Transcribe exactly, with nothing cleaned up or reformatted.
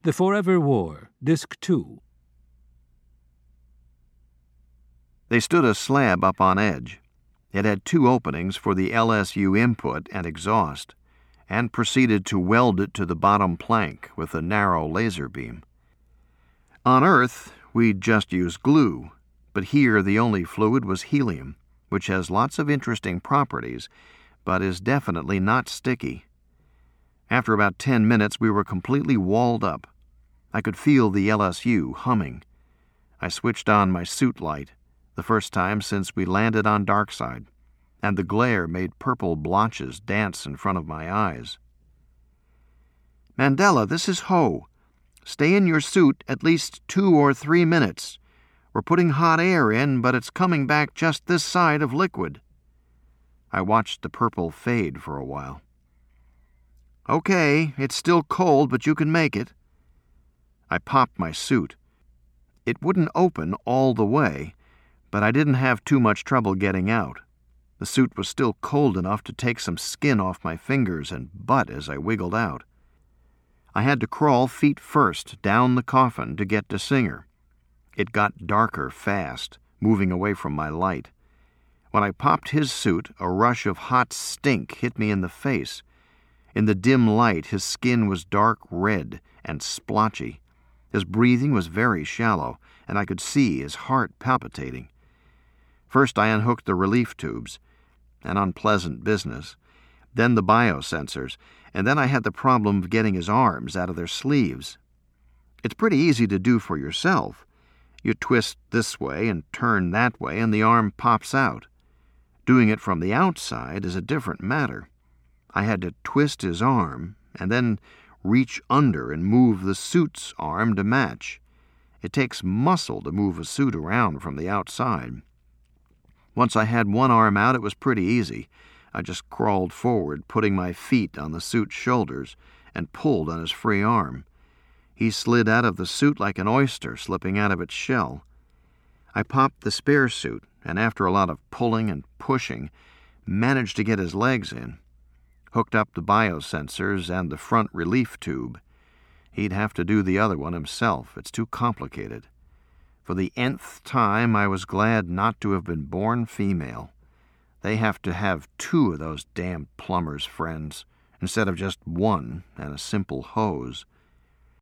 The Forever War, Disc two. They stood a slab up on edge. It had two openings for the L S U input and exhaust, and proceeded to weld it to the bottom plank with a narrow laser beam. On Earth, we'd just used glue, but here the only fluid was helium, which has lots of interesting properties, but is definitely not sticky. After about ten minutes, we were completely walled up. I could feel the L S U humming. I switched on my suit light, the first time since we landed on Darkside, and the glare made purple blotches dance in front of my eyes. "Mandela, this is Ho. Stay in your suit at least two or three minutes. We're putting hot air in, but it's coming back just this side of liquid." I watched the purple fade for a while. "Okay, it's still cold, but you can make it." I popped my suit. It wouldn't open all the way, but I didn't have too much trouble getting out. The suit was still cold enough to take some skin off my fingers and butt as I wiggled out. I had to crawl feet first down the coffin to get to Singer. It got darker fast, moving away from my light. When I popped his suit, a rush of hot stink hit me in the face. In the dim light, his skin was dark red and splotchy. His breathing was very shallow, and I could see his heart palpitating. First I unhooked the relief tubes, an unpleasant business, then the biosensors, and then I had the problem of getting his arms out of their sleeves. It's pretty easy to do for yourself. You twist this way and turn that way, and the arm pops out. Doing it from the outside is a different matter. I had to twist his arm, and then reach under and move the suit's arm to match. It takes muscle to move a suit around from the outside. Once I had one arm out, it was pretty easy. I just crawled forward, putting my feet on the suit's shoulders, and pulled on his free arm. He slid out of the suit like an oyster slipping out of its shell. I popped the spare suit, and after a lot of pulling and pushing, managed to get his legs in. Hooked up the biosensors and the front relief tube. He'd have to do the other one himself. It's too complicated. For the nth time, I was glad not to have been born female. They have to have two of those damn plumbers' friends, instead of just one and a simple hose.